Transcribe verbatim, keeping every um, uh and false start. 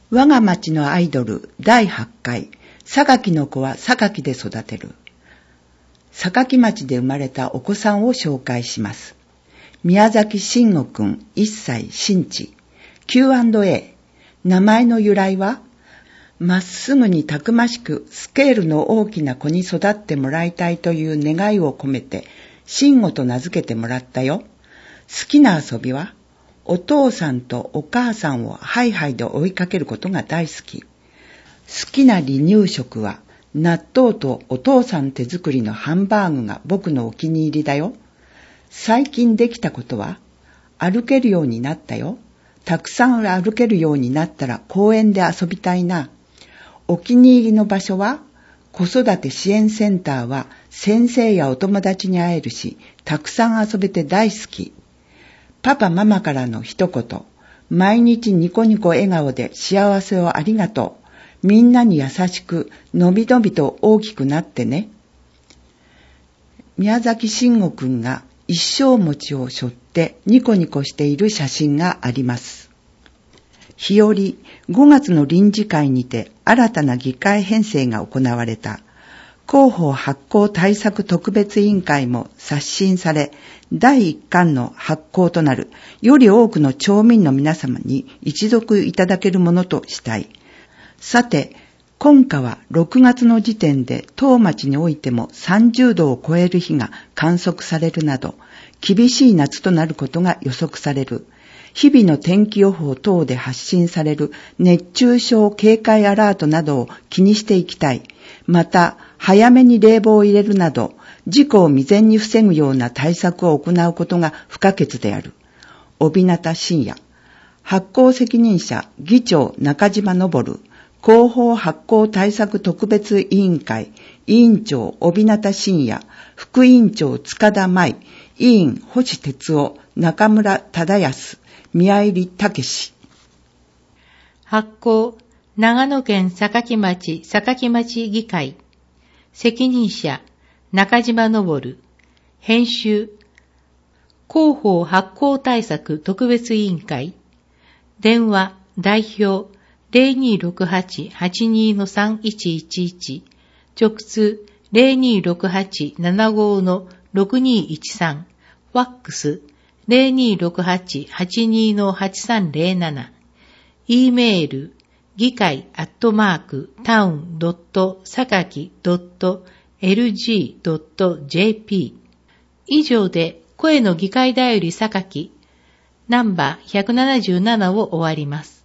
我が町のアイドルだいはちかい、榊の子は榊で育てる。榊町で生まれたお子さんを紹介します。宮崎慎吾くんいっさい新地 キューアンドエー。 名前の由来は、まっすぐにたくましくスケールの大きな子に育ってもらいたいという願いを込めて慎吾と名付けてもらったよ。好きな遊びはお父さんとお母さんをハイハイで追いかけることが大好き。好きな離乳食は納豆とお父さん手作りのハンバーグが僕のお気に入りだよ。最近できたことは歩けるようになったよ。たくさん歩けるようになったら公園で遊びたいな。お気に入りの場所は子育て支援センターは先生やお友達に会えるし、たくさん遊べて大好き。パパママからの一言、毎日ニコニコ笑顔で幸せをありがとう。みんなに優しく、のびのびと大きくなってね。宮崎慎吾くんが一升餅を背負ってニコニコしている写真があります。日和、ごがつの臨時会にて新たな議会編成が行われた。広報発行対策特別委員会も刷新され、だいいっかんの発行となる、より多くの町民の皆様に一読いただけるものとしたい。さて、今夏はろくがつの時点で当町においてもさんじゅうどを超える日が観測されるなど、厳しい夏となることが予測される。日々の天気予報等で発信される熱中症警戒アラートなどを気にしていきたい。また、早めに冷房を入れるなど、事故を未然に防ぐような対策を行うことが不可欠である。帯名信也。発行責任者、議長中島昇。広報発行対策特別委員会、委員長帯名信也。副委員長塚田舞。委員星哲夫。中村忠康。宮入武史。 発行、長野県榊町榊町議会。責任者、中島昇。編集、広報発行対策特別委員会。電話、代表、ゼロにーろくはち はちにーのさんいちいちいち。直通、ゼロにーろくはち ななごのろくにーいちさん。ファックス、ゼロにーろくはち はちにーのはちさんゼロなな。e メール、議会アットマークタウンドットサカキドットエルジードットジェーピー。以上で声の議会だよりサカキナンバーひゃくななじゅうななを終わります。